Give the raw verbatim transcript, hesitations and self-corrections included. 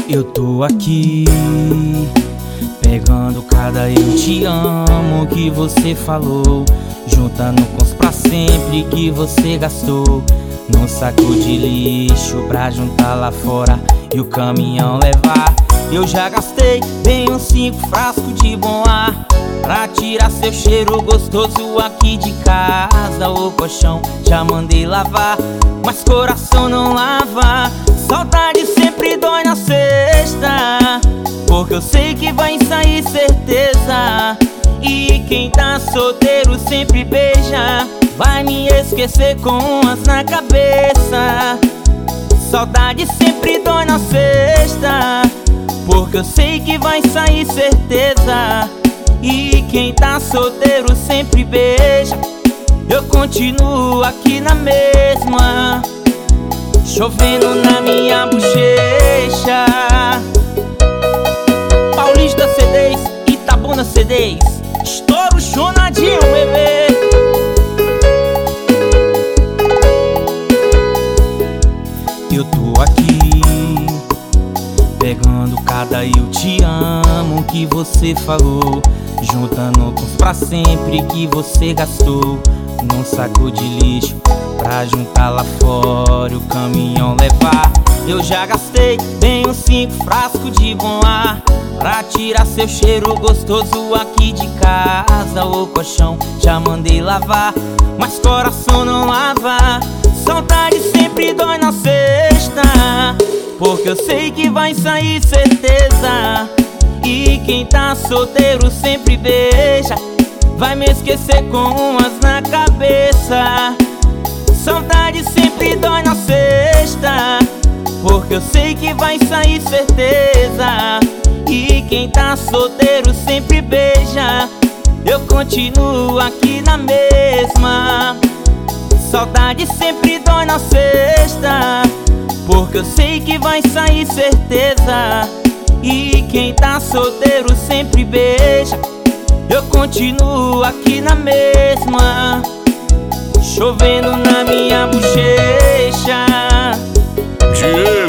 Eu tô aqui, pegando cada eu te amo que você falou, juntando com os pra sempre que você gastou num saco de lixo pra juntar lá fora e o caminhão levar. Eu já gastei bem uns cinco frascos de bom ar pra tirar seu cheiro gostoso aqui de casa. O colchão já mandei lavar, mas coração não lava. Saudade sempre dói na sexta, porque eu sei que vai sair certeza. E quem tá solteiro sempre beija, vai me esquecer com umas na cabeça. Saudade sempre dói na sexta, porque eu sei que vai sair certeza. E quem tá solteiro sempre beija, eu continuo aqui na mesma, chovendo na minha bochecha. Paulista C Ds, Itabuna C Ds, estouro chonadinho, bebê. Eu tô aqui, pegando cada eu te amo que você falou, juntando com os pra sempre que você gastou num saco de lixo pra juntar lá fora e o caminhão levar. Eu já gastei bem uns cinco frascos de bom ar pra tirar seu cheiro gostoso aqui de casa. O colchão já mandei lavar, mas coração não lava. Saudade sempre dói na sexta, porque eu sei que vai sair certeza. E quem tá solteiro sempre beija, vai me esquecer com umas na cabeça. Saudade sempre dói na sexta, porque eu sei que vai sair certeza. E quem tá solteiro sempre beija, eu continuo aqui na mesma. Saudade sempre dói na sexta, porque eu sei que vai sair certeza. E quem tá solteiro sempre beija, eu continuo aqui na mesma, chovendo na minha bochecha.